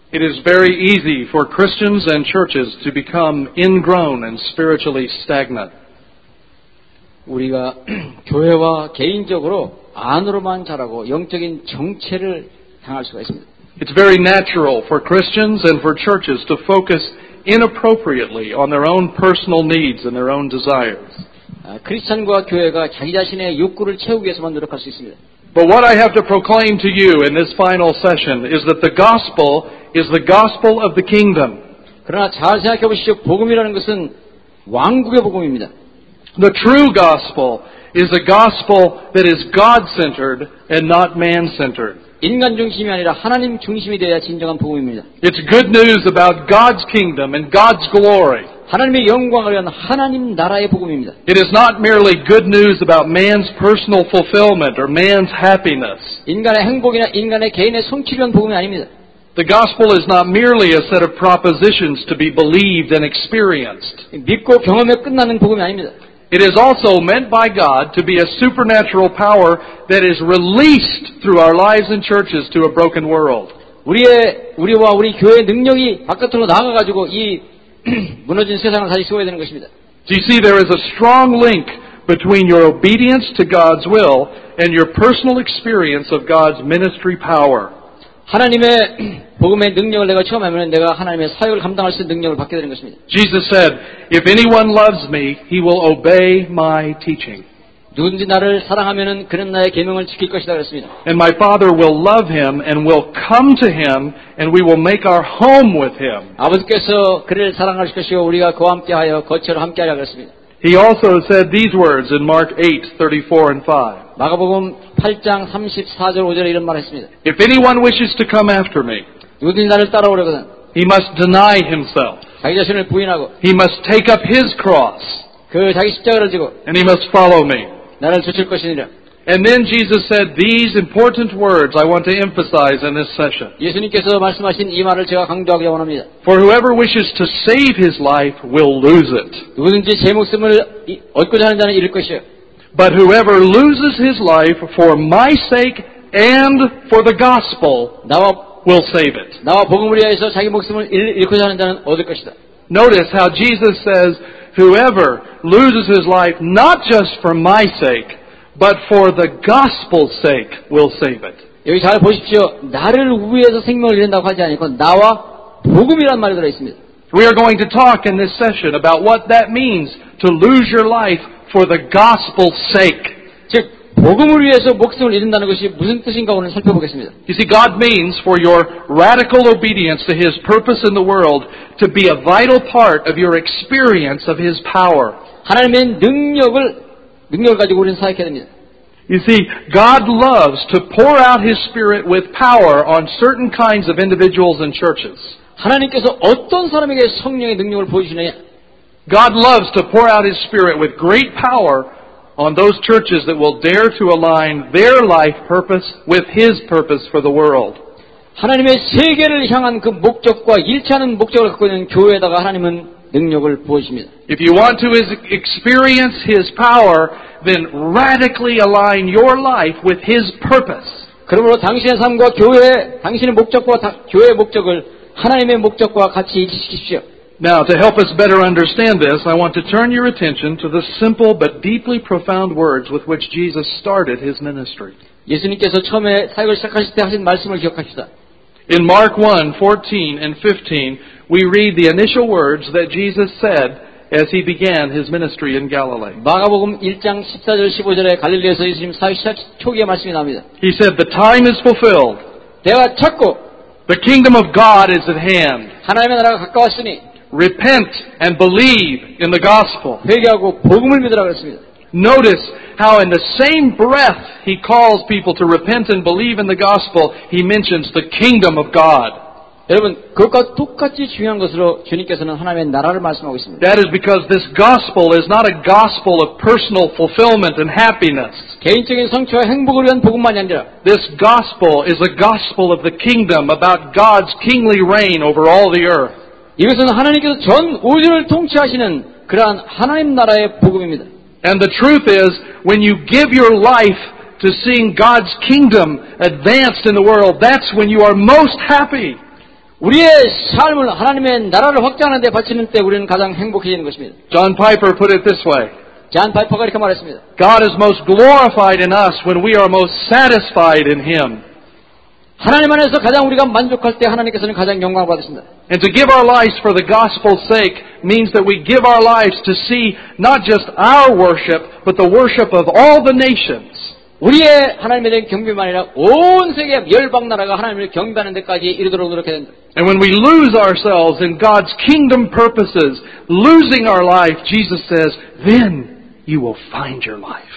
It is very easy for Christians and churches to become ingrown and spiritually stagnant. 우리가 교회와 개인적으로 안으로만 자라고 영적인 정체를 당할 수가 있습니다. It's very natural for Christians and for churches to focus inappropriately on their own personal needs and their own desires. 크리스찬과 교회가 자기 자신의 욕구를 채우기 위해서만 노력할 수 있습니다. But what I have to proclaim to you in this final session is that the gospel is the gospel of the kingdom. 그러나 잘 생각해 보시죠. 복음이라는 것은 왕국의 복음입니다. The true gospel is a gospel that is God-centered and not man-centered. 인간 중심이 아니라 하나님 중심이 되어야 진정한 복음입니다. It's good news about God's kingdom and God's glory. 하나님의 영광을 위한 하나님 나라의 복음입니다. It is not merely good news about man's personal fulfillment or man's happiness. 인간의 행복이나 인간의 개인의 성취를 위한 복음이 아닙니다. The gospel is not merely a set of propositions to be believed and experienced. 믿고 경험에 끝나는 복음이 아닙니다. It is also meant by God to be a supernatural power that is released through our lives and churches to a broken world. 우리와 우리 교회의 능력이 바깥으로 나가가지고 이 무너진 세상을 다시 세워야 되는 것입니다. Do you see there is a strong link between your obedience to God's will and your personal experience of God's ministry power? 하나님의 복음의 능력을 내가 체험하면 내가 하나님의 사역을 감당할 수 있는 능력을 받게 되는 것입니다. Jesus said, "If anyone loves me, he will obey my teaching." 누군지 나를 사랑하면은 그는 나의 계명을 지킬 것이다 그랬습니다. And my Father will love him and will come to him and we will make our home with him. 아버지께서 그를 사랑하실 것이요 우리가 그와 함께하여 거처를 함께하라 그랬습니다. He also said these words in Mark 8:34 and 5. 마가복음 8장 34절 5절에 이런 말을 했습니다. If anyone wishes to come after me, 누구든지 나를 따라오려거든 he must deny himself. 자기 자신을 부인하고 He must take up his cross 그 자기 십자가를 지고 and he must follow me. 나를 쫓을 것이니라. And then Jesus said these important words I want to emphasize in this session. 예수님께서 말씀하신 이 말을 제가 강조하기 원합니다. For whoever wishes to save his life will lose it. 누구든지 제 목숨을 얻고자 하는 자는 잃을 것이요. But whoever loses his life for my sake and for the gospel will save it. 나와 복음을 위하여서 자기 목숨을 잃고자 하는 자는 얻을 것이다. Notice how Jesus says, whoever loses his life not just for my sake, but for the gospel's sake will save it. 여기 잘 보십시오. 나를 위해서 생명을 잃는다고 하지 않고 나와 복음이란 말이 들어 있습니다. We are going to talk in this session about what that means to lose your life for the gospel's sake. 즉 복음을 위해서 목숨을 잃는다는 것이 무슨 뜻인가 오늘 살펴보겠습니다. You see, God means for your radical obedience to His purpose in the world to be a vital part of your experience of His power. 하나님의 능력을 가지고 우리는 사역해야 됩니다. You see, God loves to pour out His Spirit with power on certain kinds of individuals and churches. 하나님께서 어떤 사람에게 성령의 능력을 보여주시느냐? God loves to pour out His Spirit with great power on those churches that will dare to align their life purpose with His purpose for the world. 하나님의 세계를 향한 그 목적과 일치하는 목적을 갖고 있는 교회에다가 하나님은 능력을 부어주십니다. If you want to experience His power, then radically align your life with His purpose. 그러므로 당신의 삶과 당신의 목적과 교회의 목적을 하나님의 목적과 같이 일치시키십시오. Now, to help us better understand this, I want to turn your attention to the simple but deeply profound words with which Jesus started His ministry. 예수님께서 처음에 사역을 시작하실 때 하신 말씀을 기억합시다. In Mark 1:14 and 15, we read the initial words that Jesus said as He began His ministry in Galilee. 마가복음 1장 14절 15절에 갈릴리에서 예수님 사역 시작 초기의 말씀이 나옵니다. He said, "The time is fulfilled. 때가 찼고 The kingdom of God is at hand. 하나님의 나라가 가까웠으니 Repent and believe in the gospel." 회개하고 복음을 믿으라 그랬습니다. Notice how in the same breath He calls people to repent and believe in the gospel, He mentions the kingdom of God. 여러분, 그것과 똑같이 중요한 것으로 주님께서는 하나님의 나라를 말씀하고 있습니다. That is because this gospel is not a gospel of personal fulfillment and happiness. 개인적인 성취와 행복을 위한 복음만이 아니라 This gospel is a gospel of the kingdom about God's kingly reign over all the earth. 이것은 하나님께서 전 우주를 통치하시는 그러한 하나님 나라의 복음입니다. And the truth is, when you give your life to seeing God's kingdom advanced in the world, that's when you are most happy. 우리의 삶을 하나님의 나라를 확장하는 데 바치는 때 우리는 가장 행복해지는 것입니다. John Piper put it this way. 잔 파이퍼가 이렇게 말했습니다. God is most glorified in us when we are most satisfied in Him. 하나님 안에서 가장 우리가 만족할 때 하나님께서는 가장 영광을 받으신다. And to give our lives for the gospel's sake means that we give our lives to see not just our worship, but the worship of all the nations. 우리의 하나님에 대한 경배만 아니라 온 세계 열방 나라가 하나님을 경배하는 데까지 이르도록 노력해야 된다. And when we lose ourselves in God's kingdom purposes, losing our life, Jesus says, then you will find your life.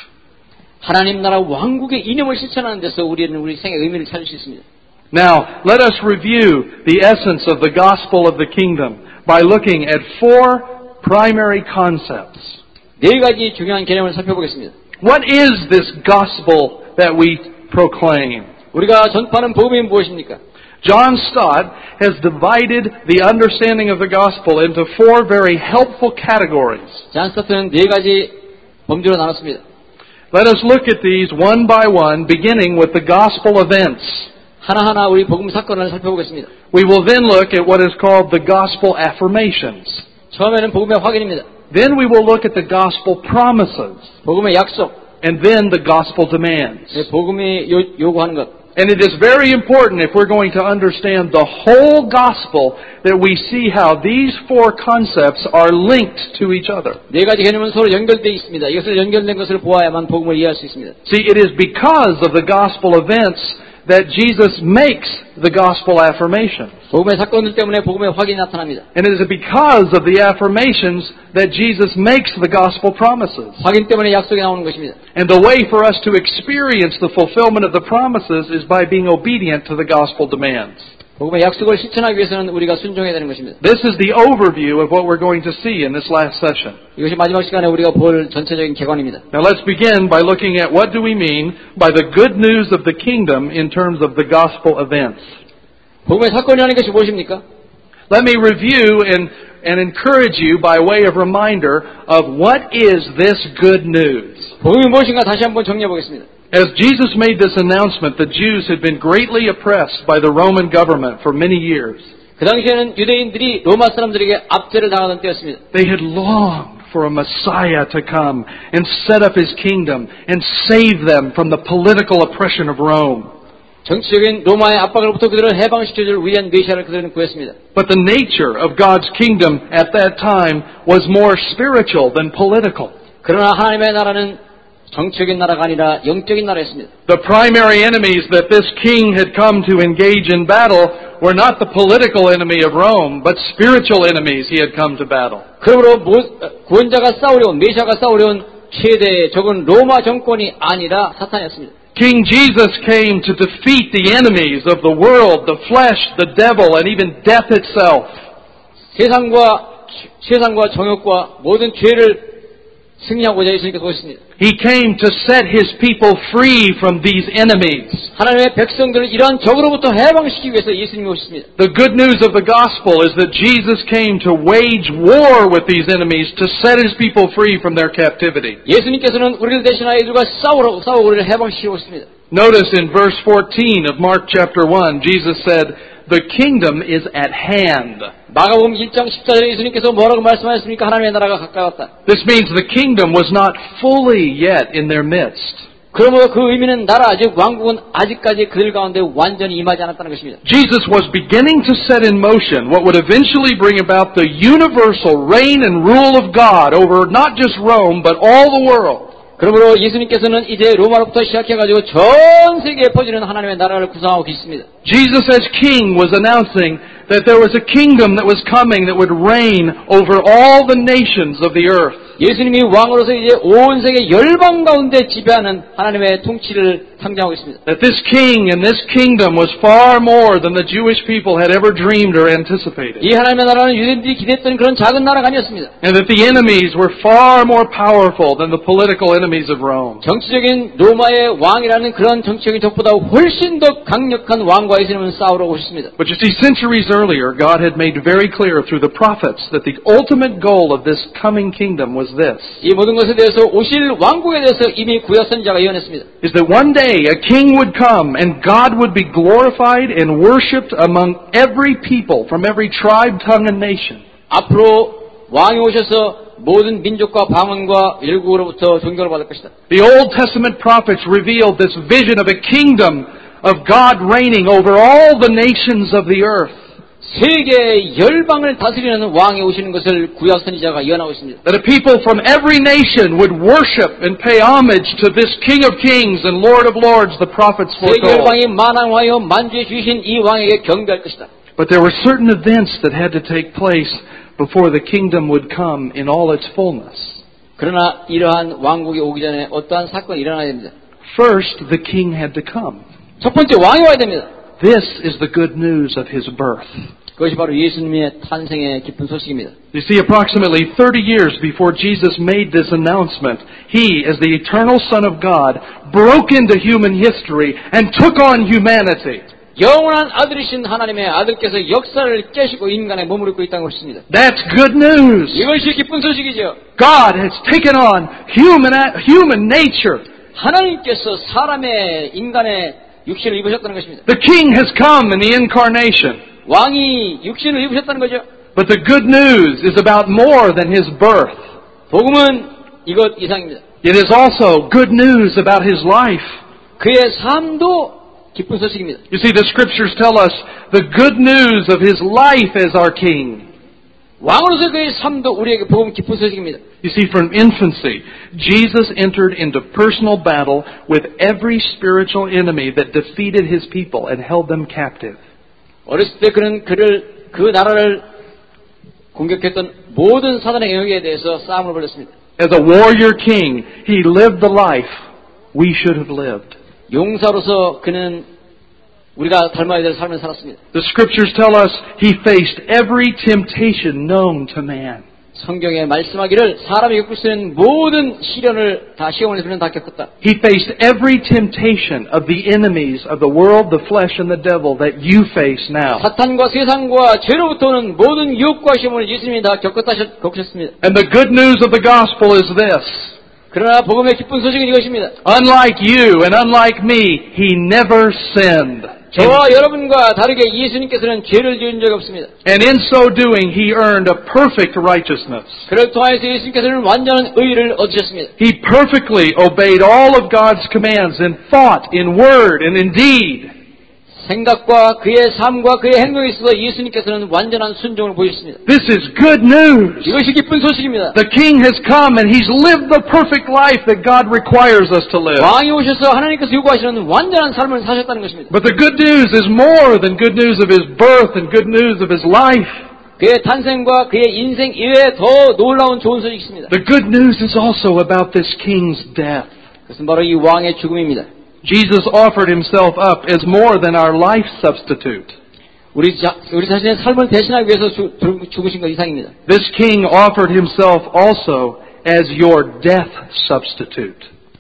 하나님 나라 왕국의 이념을 실천하는 데서 우리는 우리 생의 의미를 찾을 수 있습니다. Now, let us review the essence of the gospel of the kingdom by looking at four primary concepts. 네 가지 중요한 개념을 살펴보겠습니다. What is this gospel that we proclaim? 우리가 전파하는 복음이 무엇입니까? John Stott has divided the understanding of the gospel into four very helpful categories. 잔 스타트는 네 가지 범주로 나눴습니다. Let us look at these one by one, beginning with the gospel events. 하나하나 우리 복음 사건을 살펴보겠습니다. We will then look at what is called the gospel affirmations. 처음에는 복음의 확인입니다. Then we will look at the gospel promises. 복음의 약속, And then the gospel demands. 복음이 요구하는 것. And it is very important if we're going to understand the whole gospel that we see how these four concepts are linked to each other. 네 가지 개념은 서로 연결되어 있습니다. 이것을 연결된 것을 보아야만 복음을 이해할 수 있습니다. See, it is because of the gospel events that Jesus makes the gospel affirmations. 복음의 사건들 때문에 복음의 확인이 나타납니다. And it is because of the affirmations that Jesus makes the gospel promises. 확인 때문에 약속이 나오는 것입니다. And the way for us to experience the fulfillment of the promises is by being obedient to the gospel demands. 복음의 약속을 실천하기 위해서는 우리가 순종해야 되는 것입니다. This is the overview of what we're going to see in this last session. 이것이 마지막 시간에 우리가 볼 전체적인 개관입니다. Now let's begin by looking at what do we mean by the good news of the kingdom in terms of the gospel events. 복음의 사건이라는 것이 무엇입니까? Let me review and encourage you by way of reminder of what is this good news. 복음이 무엇인가 다시 한번 정리해 보겠습니다. As Jesus made this announcement, the Jews had been greatly oppressed by the Roman government for many years. 그 당시에는 유대인들이 로마 사람들에게 압제를 당하던 때였습니다. They had longed for a Messiah to come and set up his kingdom and save them from the political oppression of Rome. 정치적인 로마의 압박으로부터 그들을 해방시켜줄 위한 메시아를 그들은 구했습니다. But the nature of God's kingdom at that time was more spiritual than political. 그러나 하나님의 나라는 정치적인 나라가 아니라 영적인 나라였습니다. The primary enemies that this king had come to engage in battle were not the political enemy of Rome, but spiritual enemies he had come to battle. 그러므로 구원자가 싸우려온 메시아가 싸우려온 최대의 적은 로마 정권이 아니라 사탄이었습니다. King Jesus came to defeat the enemies of the world, the flesh, the devil, and even death itself. 세상과 정욕과 모든 죄를 승리하고자 예수님께서 오셨습니다. He came to set his people free from these enemies. 하나님의 백성들을 이러한 적으로부터 해방시키기 위해서 예수님이 오셨습니다. The good news of the gospel is that Jesus came to wage war with these enemies to set his people free from their captivity. 예수님께서는 우리를 대신하여 이들과 싸우고 우리를 해방시키고 있습니다. Notice in verse 14 of Mark chapter 1, Jesus said, "The kingdom is at hand." 마가복음 1장 14절에 예수님께서 뭐라고 말씀하셨습니까? 하나님의 나라가 가까웠다. This means the kingdom was not fully yet in their midst. 그러므로 그 의미는 나라 즉 왕국은 아직까지 그들 가운데 완전히 임하지 않았다는 것입니다. Jesus was beginning to set in motion what would eventually bring about the universal reign and rule of God over not just Rome but all the world. 그러므로 예수님께서는 이제 로마로부터 시작해가지고 전 세계에 퍼지는 하나님의 나라를 구성하고 계십니다. Jesus as king was announcing that there was a kingdom that was coming that would reign over all the nations of the earth. 예수님이 왕으로서 이제 온 세계 열방 가운데 지배하는 하나님의 통치를 상징하고 있습니다. That this king and this kingdom was far more than the Jewish people had ever dreamed or anticipated. 이 하나님의 나라는 유대인들이 기대했던 그런 작은 나라가 아니었습니다. And that the enemies were far more powerful than the political enemies of Rome. 정치적인 로마의 왕이라는 그런 정치적인 적보다 훨씬 더 강력한 왕과 예수님은 싸우러 오셨습니다. But you see, centuries earlier, God had made very clear through the prophets that the ultimate goal of this coming kingdom was was this. 이 모든 것에 대해서 오실 왕국에 대해서 이미 구약 선지자가 예언했습니다. Is that one day a king would come and God would be glorified and worshipped among every people from every tribe, tongue, and nation. 앞으로 왕이 오셔서 모든 민족과 방언과 열국으로부터 존경을 받을 것이다. The Old Testament prophets revealed this vision of a kingdom of God reigning over all the nations of the earth. 세계의 열방을 다스리는 왕이 오시는 것을 구약 선지자가 예언하고 있습니다. That a people from every nation would worship and pay homage to this King of Kings and Lord of Lords, the prophets 세계 foretold. 열방이 만왕하여 만주해 주신 이 왕에게 경배할 것이다. But there were certain events that had to take place before the kingdom would come in all its fullness. 그러나 이러한 왕국이 오기 전에 어떠한 사건이 일어나야 됩니다. First, the king had to come. 첫 번째 왕이 와야 됩니다. This is the good news of his birth. 그것이 바로 예수님의 탄생의 기쁜 소식입니다. You see, approximately 30 years before Jesus made this announcement, he, as the eternal Son of God, broke into human history and took on humanity. 영원한 아들이신 하나님의 아들께서 역사를 깨시고 인간의 몸을 입고 있다는 것입니다. That's good news. 이것이 기쁜 소식이죠. God has taken on human nature. 하나님께서 사람의 인간의 육신을 입으셨다는 것입니다. The king has come in the incarnation. 왕이 육신을 입으셨다는 거죠. But the good news is about more than his birth. 복음은 이것 이상입니다. It is also good news about his life. 그의 삶도 기쁜 소식입니다. You see, the scriptures tell us the good news of his life as our king. 왕으로서 그의 삶도 우리에게 복음 기쁜 소식입니다. You see, from infancy, Jesus entered into personal battle with every spiritual enemy that defeated his people and held them captive. 어렸을 때 그는 그 나라를 공격했던 모든 사단의 영역에 대해서 싸움을 벌였습니다. As a warrior king, he lived the life we should have lived. 용사로서 그는 우리가 닮아야 될 삶을 살았습니다. The scriptures tell us he faced every temptation known to man. 성경에 말씀하기를 사람이 겪을 수 있는 모든 시련을 시험을 그는 다 겪었다. He faced every temptation of the enemies of the world, the flesh, and the devil that you face now. 사탄과 세상과 죄로부터 오는 모든 유혹과 시험을 예수님이 다 겪으셨습니다. And the good news of the gospel is this. 그러나 복음의 기쁜 소식은 이것입니다. Unlike you and unlike me, he never sinned. 저와 여러분과 다르게 예수님께서는 죄를 지은 적이 없습니다. And in so doing, he earned a perfect righteousness. 그를 통하여서 예수님께서는 완전한 의를 얻으셨습니다. He perfectly obeyed all of God's commands in thought, in word, and in deed. 생각과 그의 삶과 그의 행동에 있어서 예수님께서는 완전한 순종을 보이셨습니다. This is good news. 이것이 기쁜 소식입니다. The king has come and he's lived the perfect life that God requires us to live. 왕이 오셔서 하나님께서 요구하시는 완전한 삶을 사셨다는 것입니다. But the good news is more than good news of his birth and good news of his life. 그의 탄생과 그의 인생 이외에 더 놀라운 좋은 소식이 있습니다. The good news is also about this king's death. 그것은 바로 이 왕의 죽음입니다. Jesus offered himself up as more than our life substitute. 우리 자신의 삶을 대신하기 위해서 죽으신 것 이상입니다. This king offered himself also as your death substitute.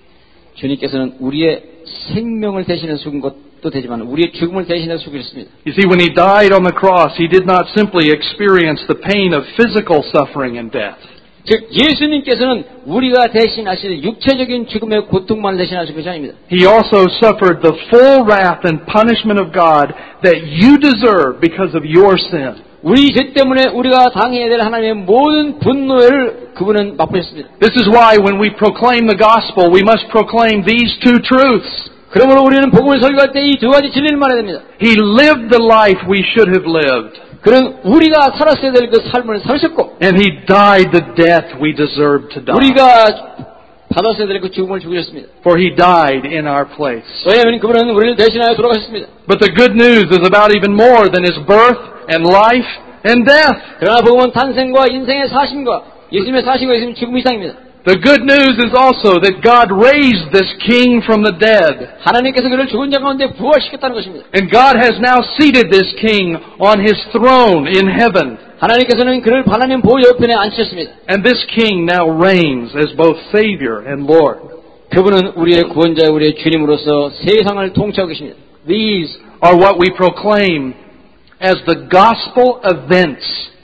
주님께서는 우리의 생명을 대신해 죽은 것도 되지만 우리의 죽음을 대신해 죽으셨습니다. You see, when he died on the cross, he did not simply experience the pain of physical suffering and death. 즉 예수님께서는 우리가 대신하실 육체적인 죽음의 고통만 대신하신 것이 아닙니다. He also suffered the full wrath and punishment of God that you deserve because of your sin. 우리 죄 때문에 우리가 당해야 될 하나님의 모든 분노를 그분은 맛보셨습니다. This is why when we proclaim the gospel, we must proclaim these two truths. 그러므로 우리는 복음을 설교할 때 이 두 가지 진리를 말해야 됩니다. He lived the life we should have lived. 그는 우리가 살았어야 될 그 삶을 사셨고, And he died the death we deserved to die. 우리가 받았어야 될 그 죽음을 죽으셨습니다. For he died in our place. 왜냐하면 그분은 우리를 대신하여 돌아가셨습니다. But the good news is about even more than his birth and life and death. 그러나 복음은 탄생과 인생의 사심과 예수님의 사심과 예수님의 죽음 이상입니다. The good news is also that God raised this king from the dead. 하나님께서 그를 죽은 자 가운데 부활시켰다는 것입니다. And God has now seated this king on his throne in heaven. 하나님께서는 그를 하나님 보좌 옆에 앉히셨습니다. And this king now reigns as both Savior and Lord. 그분은 우리의 구원자, 우리의 주님으로서 세상을 통치하고 계십니다. These are what we proclaim as the gospel events.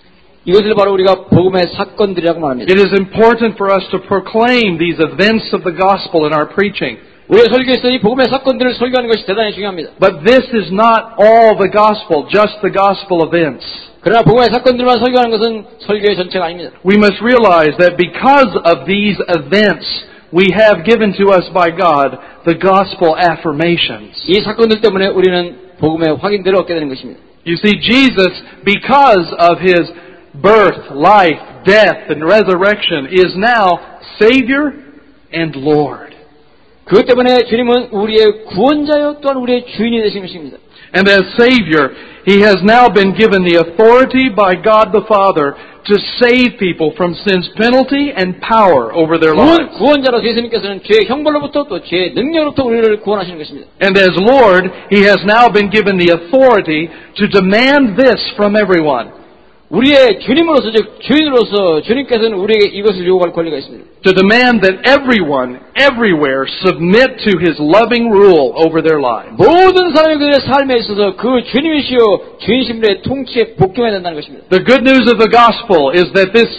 이것을 바로 우리가 복음의 사건들이라고 말합니다. It is important for us to proclaim these events of the gospel in our preaching. 우리의 설교에서 이 복음의 사건들을 설교하는 것이 대단히 중요합니다. But this is not all the gospel, just the gospel events. 그러나 복음의 사건들만 설교하는 것은 설교의 전체가 아닙니다. We must realize that because of these events, we have given to us by God the gospel affirmations. 이 사건들 때문에 우리는 복음의 확인들을 얻게 되는 것입니다. You see, Jesus, because of his birth, life, death, and resurrection, is now Savior and Lord. 그것 때문에 주님은 우리의 구원자요 또한 우리의 주인이 되신 것입니다. And as Savior, He has now been given the authority by God the Father to save people from sin's penalty and power over their lives. 구원자로 예수님께서는 죄의 형벌로부터 또 죄의 능력으로부터 우리를 구원하시는 것입니다. And as Lord, He has now been given the authority to demand this from everyone. 우리의 주님으로서 즉 주인으로서 주님께서는 우리에게 이것을 요구할 권리가 있습니다. To demand that everyone, everywhere, submit to His loving rule over their lives. 모든 사람이 그들의 삶에 있어서 그 주님이시여 주인심의 통치에 복종해야 된다는 것입니다. The good news of the gospel is that this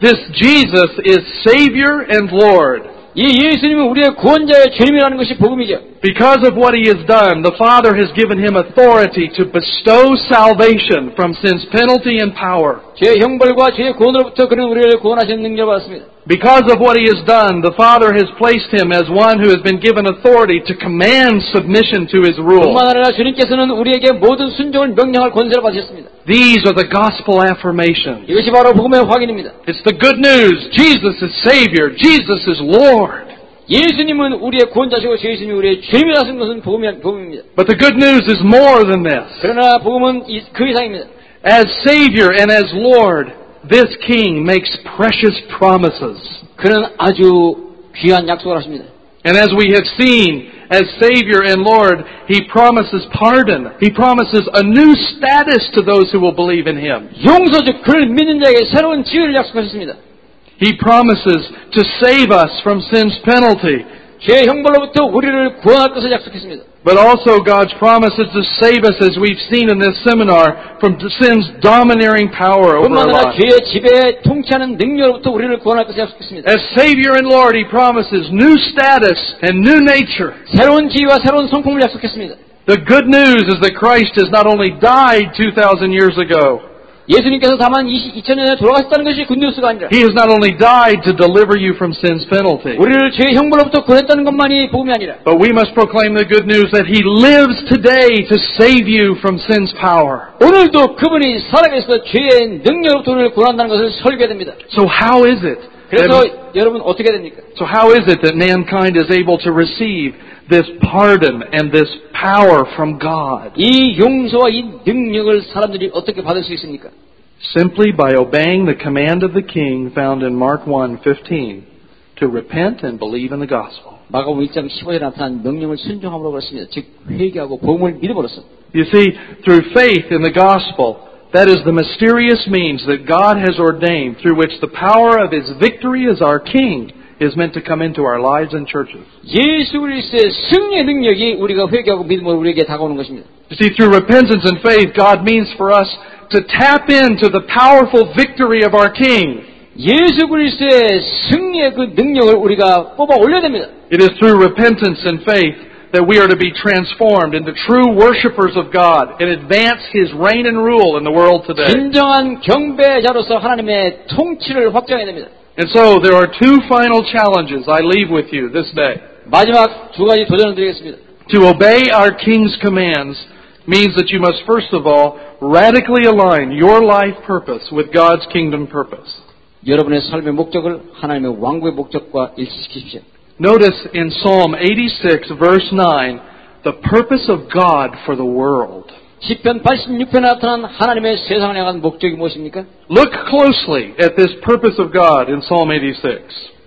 Jesus is Savior and Lord. 이 예수님은 우리의 구원자의 주님이라는 것이 복음이죠. Because of what He has done, the Father has given Him authority to bestow salvation from sin's penalty and power. 죄의 형벌과 죄의 구원으로부터 그는 우리를 구원하시는 능력을 받았습니다. Because of what He has done, the Father has placed Him as one who has been given authority to command submission to His rule. 뿐만 아니라 주님께서는 우리에게 모든 순종을 명령할 권세를 받으셨습니다. These are the gospel affirmations. 이것이 바로 복음의 확인입니다. It's the good news. Jesus is Savior. Jesus is Lord. 예수님은 우리의 구원자시고 예수님이 우리의 주님이라는 것은 복음입니다. But the good news is more than this. 그러나 복음은 그 이상입니다. As Savior and as Lord, this King makes precious promises. 그는 아주 귀한 약속을 하십니다. And as we have seen, as Savior and Lord, He promises pardon. He promises a new status to those who will believe in Him. 용서 즉 그를 믿는 자에게 새로운 지위를 약속하셨습니다. He promises to save us from sin's penalty. 죄의 형벌로부터 우리를 구원할 것을 약속했습니다. But also God's promise is to save us, as we've seen in this seminar, from sin's domineering power over 뿐만 our 아니라 lives. 죄의 지배에 통치하는 능력으로부터 우리를 구원할 것을 약속했습니다. As Savior and Lord, He promises new status and new nature. 새로운 지위와 새로운 성품을 약속했습니다. The good news is that Christ has not only died 2,000 years ago, 예수님께서 다만 2000년 전에 돌아가셨다는 것이 굿뉴스가 아니라 He has not only died to deliver you from sin's penalty, 우리를 죄의 형벌로부터 구원했다는 것만이 복음이 아니라 but we must proclaim the good news that He lives today to save you from sin's power. 오늘도 그분이 살아계셔서 죄의 능력으로부터 우리를 구원한다는 것을 설교해야 됩니다. So how is it? 그래서 여러분 어떻게 됩니까? So how is it that mankind is able to receive this pardon and this power from God? 이 용서와 이 능력을 사람들이 어떻게 받을 수 있습니까? Simply by obeying the command of the King found in Mark 1:15 to repent and believe in the gospel. 마가복음 1장 15절에 나타난 명령을 순종함으로 그렇습니다. 즉 회개하고 복음을 믿음으로써. You see, through faith in the gospel, that is the mysterious means that God has ordained through which the power of His victory as our King is meant to come into our lives and churches. 예수 그리스도의 승리의 능력이 우리가 회개하고 믿음으로 우리에게 다가오는 것입니다. You see, through repentance and faith, God means for us to tap into the powerful victory of our King. 예수 그리스도의 승리의 그 능력을 우리가 뽑아 올려야 됩니다. It is through repentance and faith that we are to be transformed into true worshipers of God and advance His reign and rule in the world today. 진정한 경배자로서 하나님의 통치를 확장해야 됩니다. And so there are two final challenges I leave with you this day. 마지막 두 가지 도전을 드리겠습니다. To obey our King's commands means that you must first of all radically align your life purpose with God's kingdom purpose. 여러분의 삶의 목적을 하나님의 왕국의 목적과 일치시키십시오. Notice in Psalm 86 verse 9 the purpose of God for the world. 시편 86편에 나타난 하나님의 세상을 향한 목적이 무엇입니까? Look closely at this purpose of God in Psalm 86.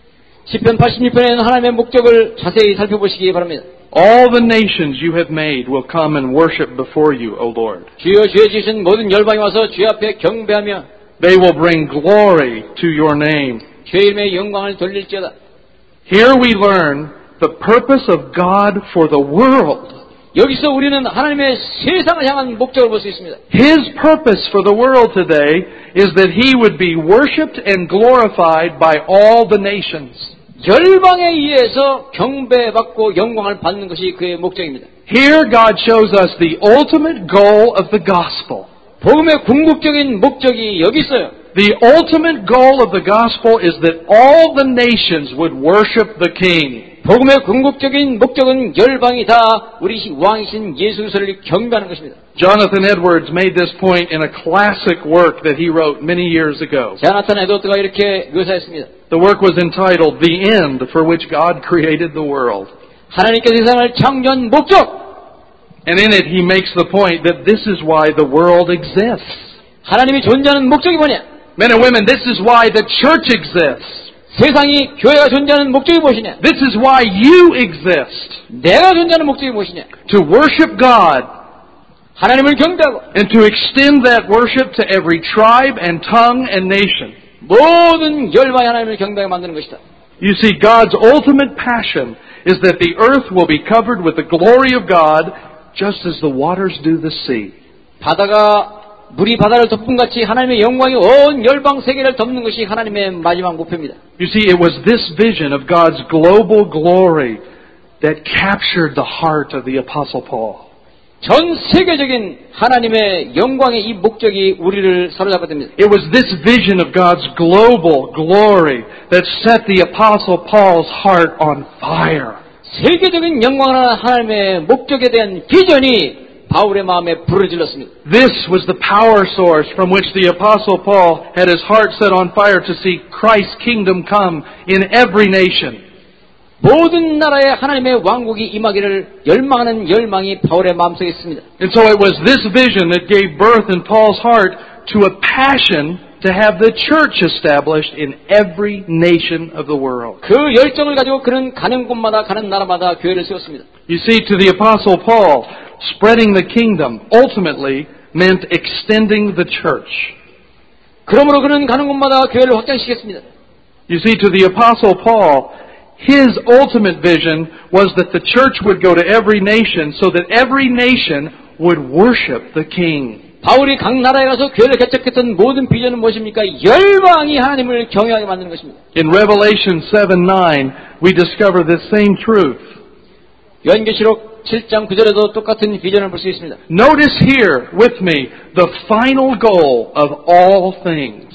시편 86편에는 하나님의 목적을 자세히 살펴보시기 바랍니다. All the nations you have made will come and worship before you, O Lord. 주여 주여 지으신 모든 열방이 와서 주의 앞에 경배하며 They will bring glory to your name. 주의 이름의 영광을 돌릴지어다. Here we learn the purpose of God for the world. 여기서 우리는 하나님의 세상을 향한 목적을 볼 수 있습니다. His purpose for the world today is that He would be worshipped and glorified by all the nations. 열방에 의해서 경배받고 영광을 받는 것이 그의 목적입니다. Here God shows us the ultimate goal of the gospel. 복음의 궁극적인 목적이 여기 있어요. The ultimate goal of the gospel is that all the nations would worship the King. 복음의 궁극적인 목적은 열방이 다 우리 왕이신 예수 그리스도를 경배하는 것입니다. Jonathan Edwards made this point in a classic work that he wrote many years ago. 자나탄 에드워드가 이렇게 묘사했습니다. The work was entitled The End for which God created the world. 하나님께서 세상을 창조한 목적. And in it he makes the point that this is why the world exists. 하나님이 존재하는 목적이 뭐냐? Men and women, this is why the church exists. 세상이 교회가 존재하는 목적이 무엇이냐? This is why you exist. 내가 존재하는 목적이 무엇이냐? To worship God 하나님을 경배하고 and to extend that worship to every tribe and tongue and nation. 모든 열방의 하나님을 경배하게 만드는 것이다. You see, God's ultimate passion is that the earth will be covered with the glory of God just as the waters do the sea. 물이 바다를 덮은 같이 하나님의 영광이 온 열방 세계를 덮는 것이 하나님의 마지막 목표입니다. You see, it was this vision of God's global glory that captured the heart of the Apostle Paul. 전 세계적인 하나님의 영광의 이 목적이 우리를 사로잡았답니다. It was this vision of God's global glory that set the Apostle Paul's heart on fire. 세계적인 영광을 하는 하나님의 목적에 대한 비전이 바울의 마음에 불을 질렀습니다. This was the power source from which the Apostle Paul had his heart set on fire to see Christ's kingdom come in every nation. 모든 나라에 하나님의 왕국이 임하기를 열망하는 열망이 바울의 마음속에 있습니다. And so it was this vision that gave birth in Paul's heart to a passion to have the church established in every nation of the world. 그 열정을 가지고 그는 가는 곳마다 가는 나라마다 교회를 세웠습니다. You see, to the Apostle Paul, spreading the kingdom ultimately meant extending the church. 그러므로 그는 가는 곳마다 교회를 확장시켰습니다. You see, to the Apostle Paul, his ultimate vision was that the church would go to every nation so that every nation would worship the King. 바울이 각 나라에 가서 교회를 개척했던 모든 비전은 무엇입니까? 열방이 하나님을 경외하게 만드는 것입니다. In Revelation 7:9, we discover this same truth. 요한계시록 7장 9절에도 똑같은 비전을 볼 수 있습니다. Notice here with me the final goal of all things.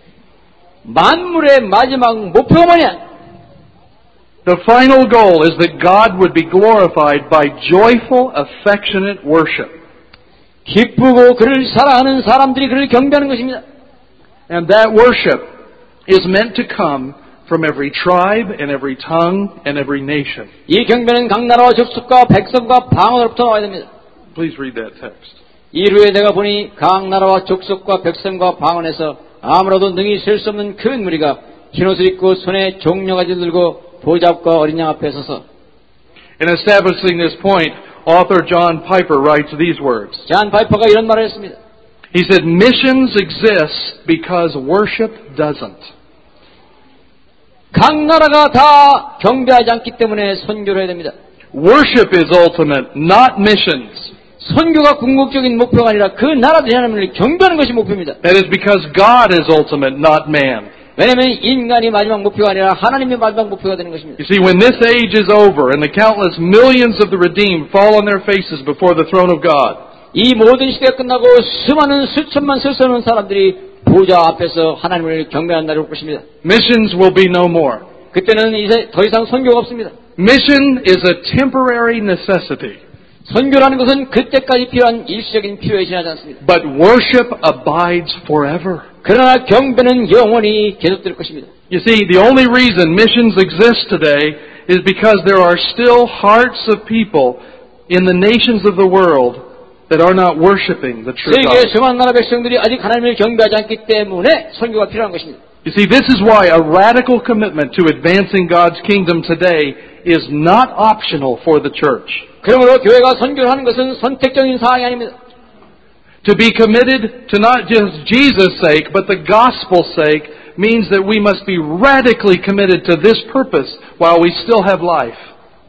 만물의 마지막 목표가 뭐냐? The final goal is that God would be glorified by joyful, affectionate worship. 기쁘고 그를 사랑하는 사람들이 그를 경배하는 것입니다. And that worship is meant to come from every tribe and every tongue and every nation. 이 경배는 각 나라와 족속과 백성과 방언으로부터 나와야 됩니다. Please read that text. 이후에 내가 보니 각 나라와 족속과 백성과 방언에서 아무라도 능히 셀 수 없는 큰 무리가 흰옷을 입고 손에 종려가지 들고 보좌과 어린 양 앞에 서서. In establishing this point, author John Piper writes these words. 존 파이퍼가 이런 말을 했습니다. He said, missions exist because worship doesn't. 각 나라가 다 경배하지 않기 때문에 선교를 해야 됩니다. Worship is ultimate, not missions. 선교가 궁극적인 목표가 아니라 그 나라들이 하나님을 경배하는 것이 목표입니다. That is because God is ultimate, not man. 왜냐하면 인간이 마지막 목표가 아니라 하나님의 마지막 목표가 되는 것입니다. You see, when this age is over and the countless millions of the redeemed fall on their faces before the throne of God, 이 모든 시대가 끝나고 수많은 수천만 쓸수없는 사람들이 보좌 앞에서 하나님을 경배하는 날이 올 것입니다. missions will be no more. 그때는 이제 더 이상 선교가 없습니다. Mission is a temporary necessity. 선교라는 것은 그때까지 필요한 일시적인 필요에 지나지 않습니다. But worship abides forever. 그러나 경배는 영원히 계속될 것입니다. You see, the only reason missions exist today is because there are still hearts of people in the nations of the world that are not worshiping the true 세계의 God. 수많은 나라 백성들이 아직 하나님을 경배하지 않기 때문에 선교가 필요한 것입니다. You see, this is why a radical commitment to advancing God's kingdom today is not optional for the church. 그러므로 교회가 선교를 하는 것은 선택적인 사항이 아닙니다. To be committed to not just Jesus' sake, but the gospel's sake means that we must be radically committed to this purpose while we still have life.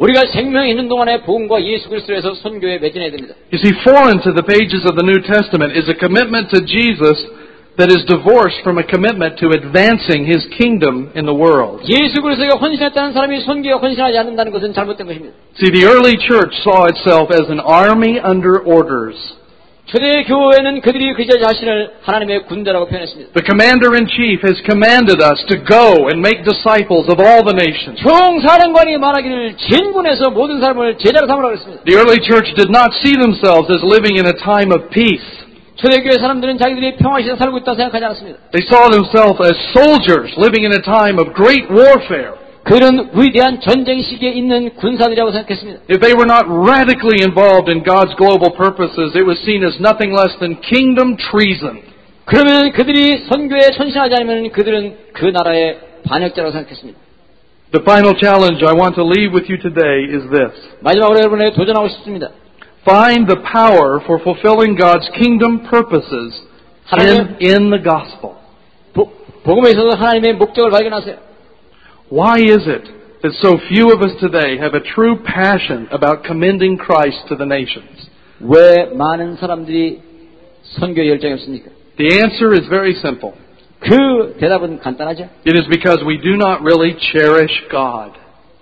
우리가 생명이 있는 동안에 복음과 예수 그리스도에서 선교에 매진해야 됩니다. You see, foreign to the pages of the New Testament is a commitment to Jesus that is divorced from a commitment to advancing His kingdom in the world. 예수 그리스도에게 헌신했다는 사람이 선교에 헌신하지 않는다는 것은 잘못된 것입니다. See, the early church saw itself as an army under orders. 초대 교회는 그들이 그저 자신을 하나님의 군대라고 표현했습니다. The commander-in-chief has commanded us to go and make disciples of all the nations. 총사령관이 말하기를 진군해서 모든 사람을 제자로 삼으라고 했습니다. The early church did not see themselves as living in a time of peace. 초대교회 사람들은 자기들이 평화시대 살고 있다고 생각하지 않았습니다. They saw themselves as soldiers living in a time of great warfare. 그들은 위대한 전쟁 시기에 있는 군사들이라고 생각했습니다. If they were not radically involved in God's global purposes, it was seen as nothing less than kingdom treason. 그러면 그들이 선교에 헌신하지 않으면 그들은 그 나라의 반역자라고 생각했습니다. The final challenge I want to leave with you today is this. 마지막으로 여러분에게 도전하고 싶습니다. Find the power for fulfilling God's kingdom purposes in the gospel. 복음에 있어서 하나님의 목적을 발견하세요. Why is it that so few of us today have a true passion about commending Christ to the nations? 왜 많은 사람들이 선교에 열정이 없습니까? The answer is very simple. 그 대답은 간단하죠. It is because we do not really cherish God.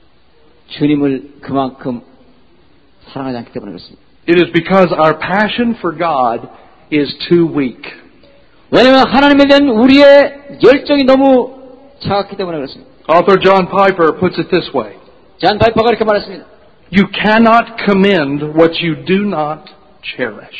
주님을 그만큼 사랑하지 않기 때문에 그렇습니다. It is because our passion for God is too weak. 왜냐하면 하나님에 대한 우리의 열정이 너무 차갑기 때문에 그렇습니다. Author John Piper puts it this way. 존 파이퍼가 이렇게 말했습니다. You cannot commend what you do not cherish.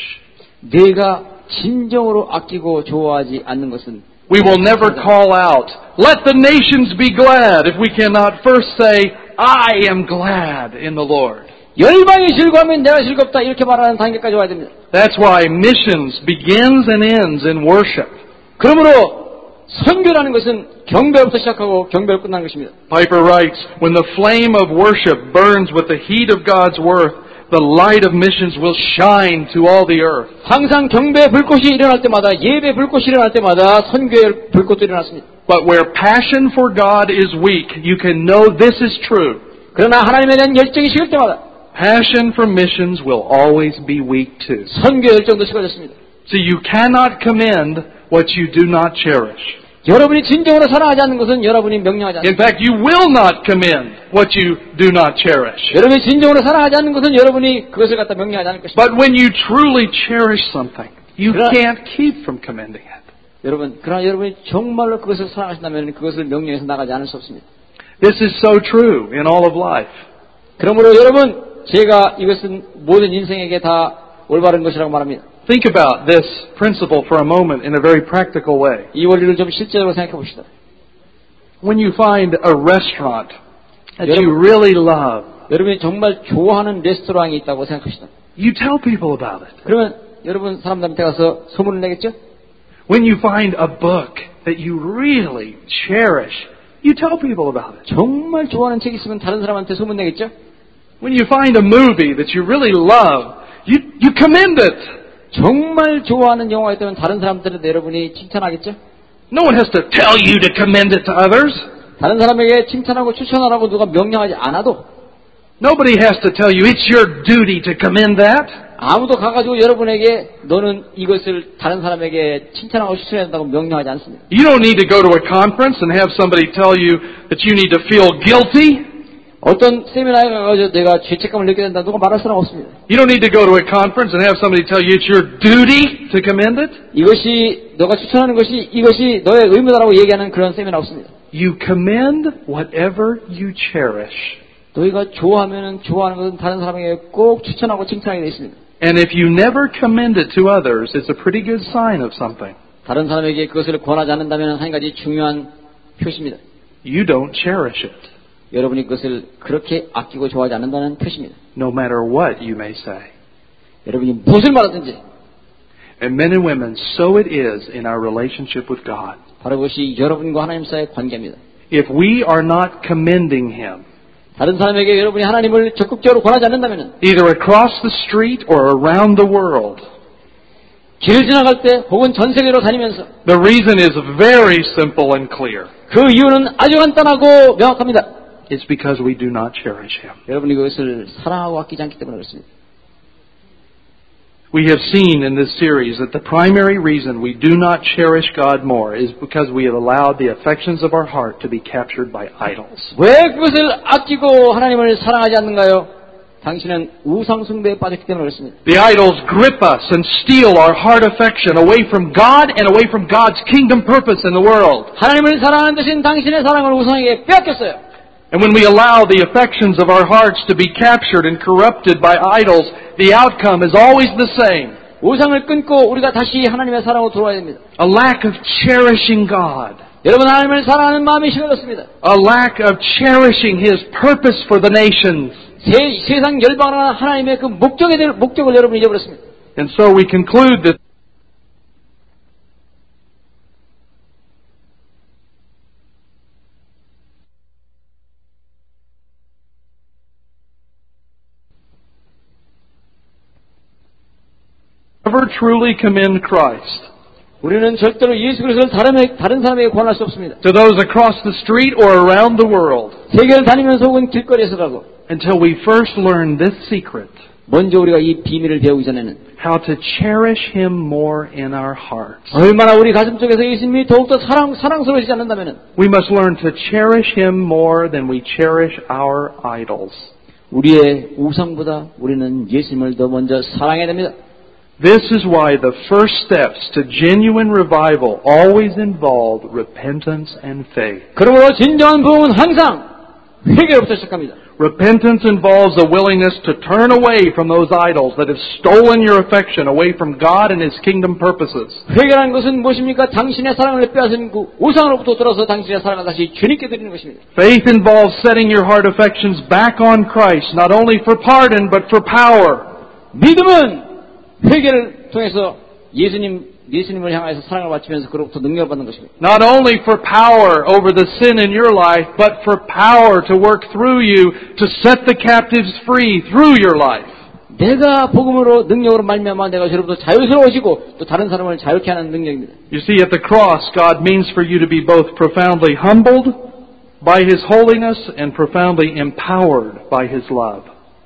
내가 진정으로 아끼고 좋아하지 않는 것은 We will never call out, let the nations be glad, if we cannot first say, I am glad in the Lord. 열방이 즐거우면 내가 즐겁다 이렇게 말하는 단계까지 와야 됩니다. That's why missions begins and ends in worship. 그러므로 선교라는 것은 경배부터 시작하고 경배로 끝나는 것입니다. Piper writes, when the flame of worship burns with the heat of God's word, the light of missions will shine to all the earth. 항상 경배의 불꽃이 일어날 때마다 예배 불꽃이 일어날 때마다 선교의 불꽃도 일어났습니다. But where passion for God is weak, you can know this is true. 그러나 하나님에 대한 열정이 식을 때마다 Passion for missions will always be weak too. 선교 열정도 식어졌습니다. So you cannot commend what you do not cherish. 여러분이 진정으로 사랑하지 않는 것은 여러분이 명령하지 In 않습니다. fact, you will not commend what you do not cherish. 여러분이 진정으로 사랑하지 않는 것은 여러분이 그것을 갖다 명령하지 않을 것입니다. But when you truly cherish something, you can't keep from commending it. 여러분, 그러나 여러분이 정말로 그것을 사랑하신다면 그것을 명령해서 나가지 않을 수 없습니다. This is so true in all of life. 그러므로 여러분, 제가 이것은 모든 인생에게 다 올바른 것이라고 말합니다. Think about this principle for a moment in a very practical way. 이 원리를 좀 실제적으로 생각해 봅시다. When you find a restaurant that you really love, 여러분이 정말 좋아하는 레스토랑이 있다고 생각합시다. you tell people about it. 그러면 여러분 사람들한테 가서 소문을 내겠죠? When you find a book that you really cherish, you tell people about it. 정말 좋아하는 책이 있으면 다른 사람한테 소문 내겠죠? When you find a movie that you really love, you commend it. 정말 좋아하는 영화가 있다면 다른 사람들한테 여러분이 칭찬하겠죠? No one has to tell you to commend it to others. 다른 사람에게 칭찬하고 추천하라고 누가 명령하지 않아도 Nobody has to tell you it's your duty to commend that. 아무도 가가지고 여러분에게 너는 이것을 다른 사람에게 칭찬하고 추천해야 된다고 명령하지 않습니다. You don't need to go to a conference and have somebody tell you that you need to feel guilty. 어떤 세미나에 가서 내가 죄책감을 느끼게 된다 누가 말할 사람 없습니다. You don't need to go to a conference and have somebody tell you it's your duty to commend it. 이것이 너가 추천하는 것이 이것이 너의 의무다라고 얘기하는 그런 세미나 없습니다. You commend whatever you cherish. 너희가 좋아하면 좋아하는 것은 다른 사람에게 꼭 추천하고 칭찬하게 되어 있습니다. And if you never commend it to others, it's a pretty good sign of something. 다른 사람에게 그것을 권하지 않는다면 한 가지 중요한 표시입니다. You don't cherish it, 여러분이 그것을 그렇게 아끼고 좋아하지 않는다는 표시입니다. no matter what you may say. 여러분이 무엇을 말하든지 And men and women, so it is in our relationship with God. 바로 그것이 여러분과 하나님 사이의 관계입니다. If we are not commending Him, 다른 사람에게 여러분이 하나님을 적극적으로 권하지 않는다면 either across the street or around the world, 길을 지나갈 때 혹은 전 세계로 다니면서 the reason is very simple and clear. 그 이유는 아주 간단하고 명확합니다. it's because we do not cherish Him. 여러분이 그것을 사랑하고 아끼지 않기 때문에 그렇습니다. We have seen in this series that the primary reason we do not cherish God more is because we have allowed the affections of our heart to be captured by idols. 왜 그것을 아끼고 하나님을 사랑하지 않는가요? 당신은 우상 숭배에 빠졌기 때문에 그렇습니다. The idols grip us and steal our heart affection away from God and away from God's kingdom purpose in the world. 하나님을 사랑하는 대신 당신의 사랑을 우상에게 빼앗겼어요. And when we allow the affections of our hearts to be captured and corrupted by idols, the outcome is always the same. 우상을 끊고 우리가 다시 하나님의 사랑으로 돌아와야 됩니다. A lack of cherishing God. 여러분 하나님을 사랑하는 마음이 식어졌습니다. A lack of cherishing His purpose for the nations. 세상 열방을 하는 하나님의 그 목적을 여러분이 잊어버렸습니다. And so we conclude that never truly commend Christ 우리는 절대로 예수 그리스도를 다른 사람에게 권할 수 없습니다. to those across the street or around the world 세계를 다니면서 혹은 길거리에서라도 until we first learn this secret, 먼저 우리가 이 비밀을 배우기 전에는 how to cherish Him more in our hearts. 얼마나 우리 가슴 속에서 예수님이 더욱더 사랑스러워지지 않는다면 We must learn to cherish Him more than we cherish our idols. 우리의 우상보다 우리는 예수님을 더 먼저 사랑해야 됩니다. This is why the first steps to genuine revival always involve repentance and faith. 그러므로 진정한 부흥은 항상 회개로부터 시작합니다. Repentance involves a willingness to turn away from those idols that have stolen your affection away from God and His kingdom purposes. 회개라는 것은 무엇입니까? 당신의 사랑을 빼앗은 그 우상으로부터 돌아서 당신의 사랑을 다시 주님께 드리는 것입니다. Faith involves setting your heart affections back on Christ, not only for pardon, but for power. 믿음은 회개를 통해서 예수님을 향해서 사랑을 바치면서 그로부터 능력을 받는 것입니다. Not only for power over the sin in your life, but for power to work through you to set the captives free through your life. 내가 복음으로 능력으로 말미암아 내가 저로부터 자유스러워지고 또 다른 사람을 자유케 하는 능력입니다. You see, at the cross, God means for you to be both profoundly humbled by His holiness and profoundly empowered by His love.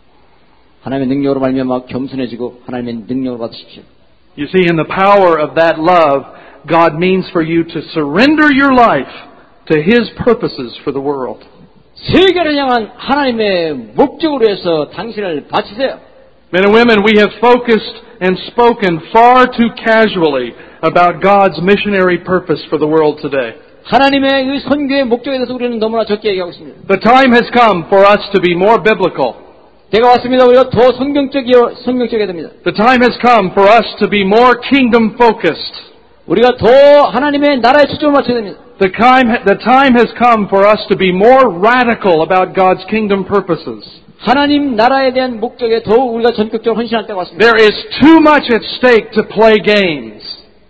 하나님의 능력으로 말미암아 겸손해지고 하나님의 능력을 받으십시오. You see, in the power of that love, God means for you to surrender your life to His purposes for the world. 세계를 향한 하나님의 목적으로 해서 당신을 바치세요. Men and women, we have focused and spoken far too casually about God's missionary purpose for the world today. 하나님의 그 선교의 목적에 대해서 우리는 너무나 적게 얘기하고 있습니다. The time has come for us to be more biblical. 때가 왔습니다. 우리가 더 성경적이어야 됩니다. The time has come for us to be more kingdom focused. 우리가 더 하나님의 나라에 초점을 맞춰야 됩니다. The time has come for us to be more radical about God's kingdom purposes. 하나님 나라에 대한 목적에 더욱 우리가 전격적으로 헌신할 때가 왔습니다. There is too much at stake to play games.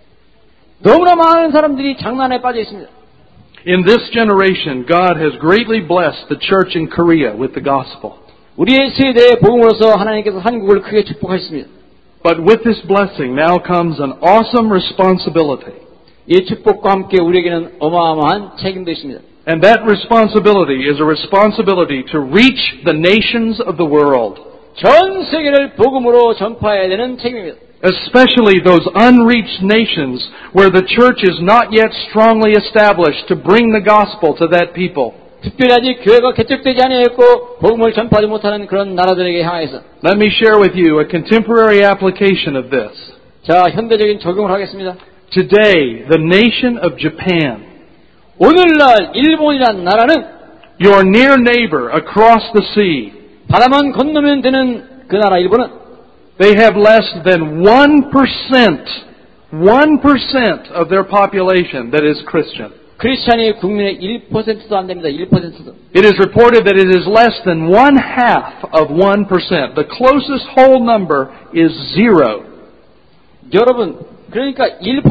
너무나 많은 사람들이 장난에 빠져 있습니다. In this generation, God has greatly blessed the church in Korea with the gospel. 우리의 세대의 복음으로서 하나님께서 한국을 크게 축복하셨습니다. But with this blessing now comes an awesome responsibility. 이 축복과 함께 우리에게는 어마어마한 책임도 있습니다. And that responsibility is a responsibility to reach the nations of the world. 전 세계를 복음으로 전파해야 되는 책임입니다. Especially those unreached nations where the church is not yet strongly established to bring the gospel to that people. 특별히 아직 교회가 개척되지 아니하였고 복음을 전파하지 못하는 그런 나라들에게 향해서 Let me share with you a contemporary application of this. 자, 현대적인 적용을 하겠습니다. Today, the nation of Japan, 오늘날 일본이란 나라는 your near neighbor across the sea, 바다만 건너면 되는 그 나라 일본은 they have less than 1% of their population that is Christian. 크리스찬이 국민의 1%도 안 됩니다. 1%도. It is reported that it is less than 1/2 of 1%. The closest whole number is 0. 여러분, 그러니까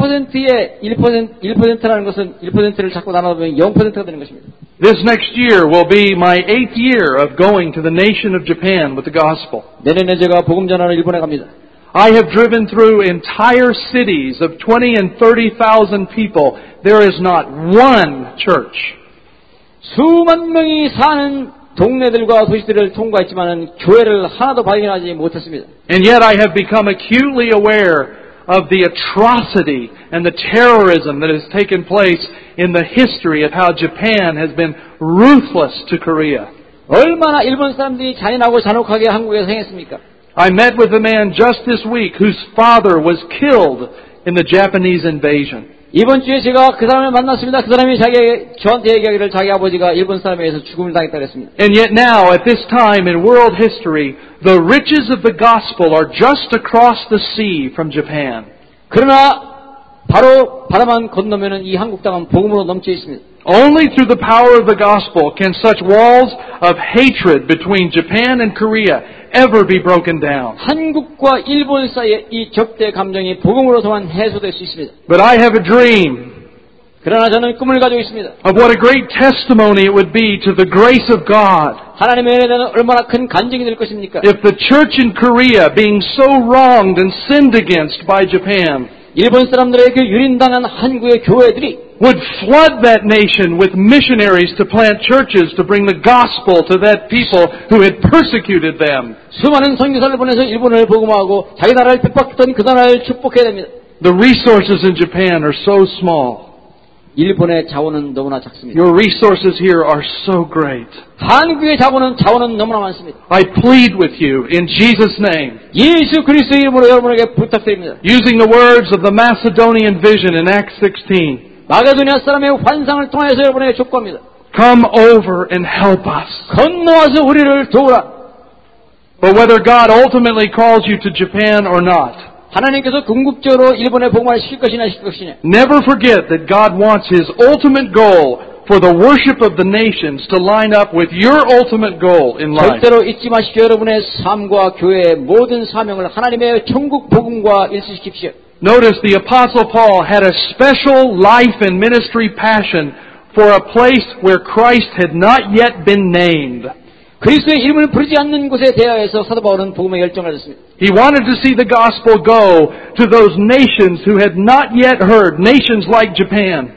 1%라는 것은 1%를 자꾸 나눠보면 0%가 되는 것입니다. This next year will be my 8th year of going to the nation of Japan with the gospel. 내년에 제가 복음 전하러 일본에 갑니다. I have driven through entire cities of 20 and 30,000 people. There is not one church. 수만 명이 사는 동네들과 도시들을 통과했지만 교회를 하나도 발견하지 못했습니다. And yet I have become acutely aware of the atrocity and the terrorism that has taken place in the history of how Japan has been ruthless to Korea. 얼마나 일본 사람들이 잔인하고 잔혹하게 한국에서 행했습니까? I met with a man just this week whose father was killed in the Japanese invasion. 이번 주에 제가 그 사람을 만났습니다. 그 사람이 저한테 얘기하기를 자기 아버지가 일본 사람에 의해서 죽음을 당했다고 했습니다. And yet now, at this time in world history, the riches of the gospel are just across the sea from Japan. 그러나 바로 바다만 건너면은 이 한국 땅은 복음으로 넘쳐 있습니다. Only through the power of the gospel can such walls of hatred between Japan and Korea ever be broken down. 한국과 일본 사이의 이 적대 감정이 복음으로서만 해소될 수 있습니다. But I have a dream 그러나 저는 꿈을 가지고 있습니다. of what a great testimony it would be to the grace of God 하나님의 은혜는 얼마나 큰 간증이 될 것입니까? if the church in Korea, being so wronged and sinned against by Japan, 일본 사람들에게 유린당한 한국의 교회들이 would flood that nation with missionaries to plant churches to bring the gospel to that people who had persecuted them. 수많은 선교사를 보내서 일본을 복음화하고 자기 나라를 핍박했던 그 나라를 축복해야 됩니다. The resources in Japan are so small. 일본의 자원은 너무나 작습니다. Your resources here are so great. 한국의 자원은 너무나 많습니다. I plead with you in Jesus' name, 예수 그리스도의 이름으로 여러분에게 부탁드립니다. using the words of the Macedonian vision in Acts 16. 마게도니아 사람의 환상을 통해서 여러분에게 촉구합니다. Come over and help us. 건너와서 우리를 도우라. But whether God ultimately calls you to Japan or not, 하나님께서 궁극적으로 일본에 복음을 시킬 것이냐 시킬 것이냐. never forget that God wants His ultimate goal for the worship of the nations to line up with your ultimate goal in life. 절대로 잊지 마십시오. 여러분의 삶과 교회의 모든 사명을 하나님의 천국 복음과 일치시킵시오. Notice the Apostle Paul had a special life and ministry passion for a place where Christ had not yet been named. 그리스도의 이름을 부르지 않는 곳에 대하여서 사도 바울은 복음의 열정을 가졌습니다. He wanted to see the gospel go to those nations who had not yet heard, nations like Japan.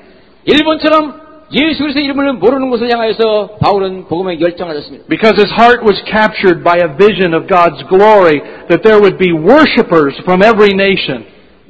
일본처럼 예수 그리스도의 이름을 모르는 곳을 향하여서 바울은 복음의 열정을 가졌습니다. Because his heart was captured by a vision of God's glory that there would be worshipers from every nation.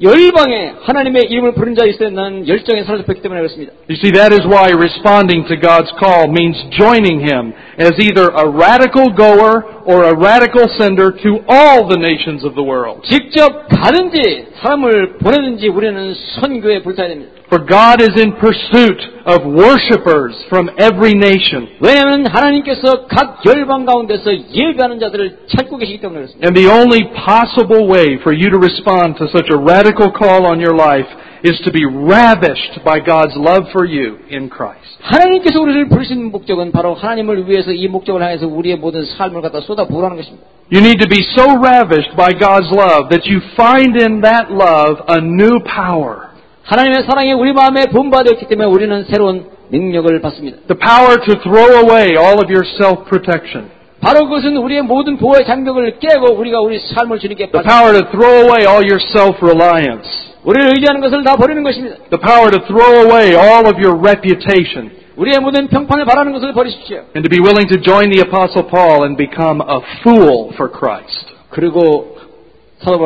열방에 하나님의 이름을 부른 자 있어야 한다는 열정에 사로잡혔기 때문에 그렇습니다. You see, that is why responding to God's call means joining Him as either a radical goer or a radical sender to all the nations of the world. 직접 가든지 사람을 보내든지 우리는 선교에 불타야 됩니다. For God is in pursuit of worshipers from every nation. 왜냐하면 하나님께서 각 열방 가운데서 예배하는 자들을 찾고 계시기 때문에 그렇습니다. And the only possible way for you to respond to such a radical call on your life is to be ravished by God's love for you in Christ. 하나님께서 우리를 부르신 목적은 바로 하나님을 위해서 이 목적을 향해서 우리의 모든 삶을 갖다 쏟아부으라는 것입니다. You need to be so ravished by God's love that you find in that love a new power. 하나님의 사랑이 우리 마음에 본받았기 때문에 우리는 새로운 능력을 받습니다. The power to throw away all of your self-protection. 바로 그것은 우리의 모든 보호의 장벽을 깨고 우리가 우리 삶을 주님께 The power to throw away all your self-reliance. 우리를 의지하는 것을 다 버리는 것입니다. The power to throw away all of your reputation. 우리의 모든 평판을 바라는 것을 버리십시오. And to be willing to join the Apostle Paul and become a fool for Christ. 그리고 사도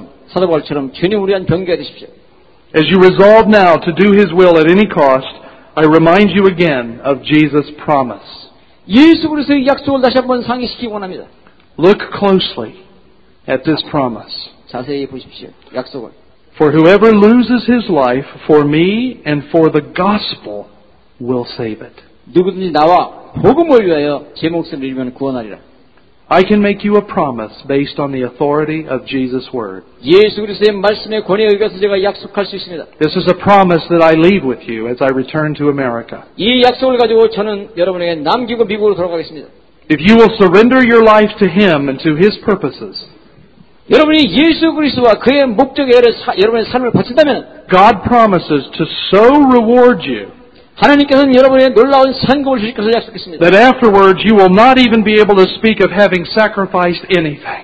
바울처럼 주님 우리 한 병기가 되십시오. As you resolve now to do His will at any cost, I remind you again of Jesus' promise. 예수 그리스도의 약속을 다시 한번 상기시키기 원합니다. Look closely at this promise. 자세히 보십시오. 약속을. For whoever loses his life for me and for the gospel will save it. 누구든지 나와 복음을 위하여 제 목숨을 잃으면 구원하리라. I can make you a promise based on the authority of Jesus' word. 예수 그리스도의 말씀의 권위에 의해서 제가 약속할 수 있습니다. This is a promise that I leave with you as I return to America. 이 약속을 가지고 저는 여러분에게 남기고 미국으로 돌아가겠습니다. If you will surrender your life to Him and to His purposes, 여러분이 예수 그리스도와 그의 목적에 여러분의 삶을 바친다면 God promises to so reward you 하나님께서는 여러분의 놀라운 상급을 주실 것을 약속했습니다. that afterwards you will not even be able to speak of having sacrificed anything.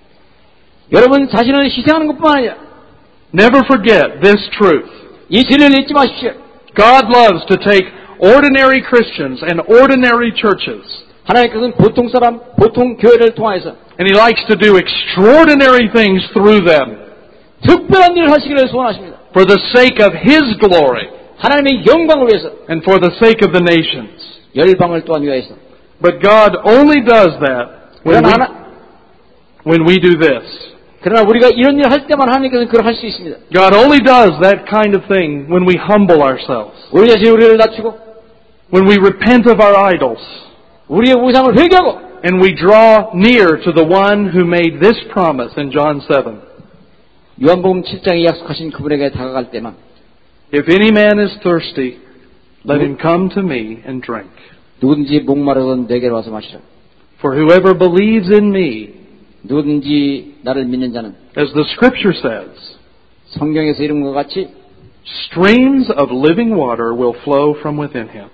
여러분 자신을 희생하는 것뿐만 아니라 Never forget this truth. 이 진리를 잊지 마십시오. God loves to take ordinary Christians and ordinary churches. 하나님께서는 보통 사람, 보통 교회를 통해서 And He likes to do extraordinary things through them 특별한 일을 하시기를 소원하십니다. for the sake of His glory 하나님의 영광을 위해서, and for the sake of the nations. 열방을 또한 위하여서. But God only does that when we do this. 그러나 우리가 이런 일을 할 때만 하나님께서는 그걸 할 수 있습니다. God only does that kind of thing when we humble ourselves, 우리 자신이 우리를 낮추고 when we repent of our idols, 우리의 우상을 회개하고 and we draw near to the one who made this promise in John 7. 요한복음 7장에 약속하신 그분에게 다가갈 때만 If any man is thirsty, let him come to me and drink. 누구든지 목마르건 내게로 와서 마시라. For whoever believes in me, 누구든지 나를 믿는 자는 as the scripture says, 성경에서 이름과 같이 streams of living water will flow from within him.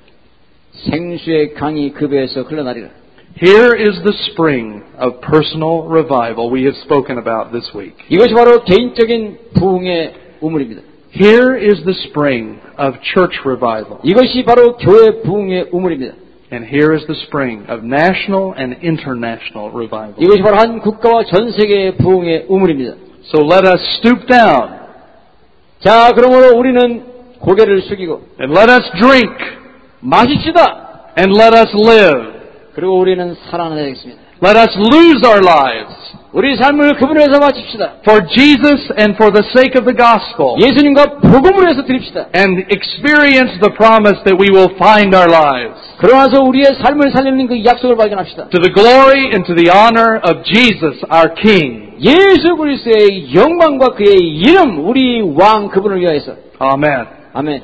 생수의 강이 그 배에서 흘러나리라. Here is the spring of personal revival we have spoken about this week. 이것이 바로 개인적인 부흥의 우물입니다. Here is the spring of church revival. 이것이 바로 교회 부흥의 우물입니다. And here is the spring of national and international revival. 이것이 바로 한 국가와 전 세계의 부흥의 우물입니다. So let us stoop down 자, 그러므로 우리는 고개를 숙이고 and let us drink 마십시다. and let us live. 그리고 우리는 살아나야겠습니다. Let us lose our lives 우리 삶을 그분을 위해서 바칩시다. for Jesus and for the sake of the gospel 예수님과 복음을 위해서 드립시다. and experience the promise that we will find our lives 그러나서 우리의 삶을 살리는 그 약속을 발견합시다. to the glory and to the honor of Jesus, our King. 예수 그리스도의 영광과 그의 이름, 우리 왕 그분을 위하여서. Amen. 아멘.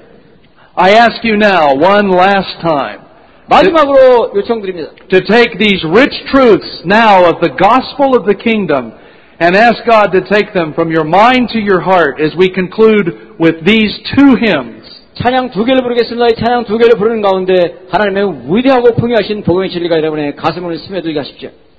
I ask you now one last time 마지막으로 요청드립니다. to take these rich truths now of the gospel of the kingdom and ask God to take them from your mind to your heart as we conclude with these two hymns. 찬양 두 개를 부르겠습니다. 이 찬양 두 개를 부르는 가운데 하나님의 위대하고 풍요하신 복음의 진리가 여러분의 가슴을 스며들게 하십시오.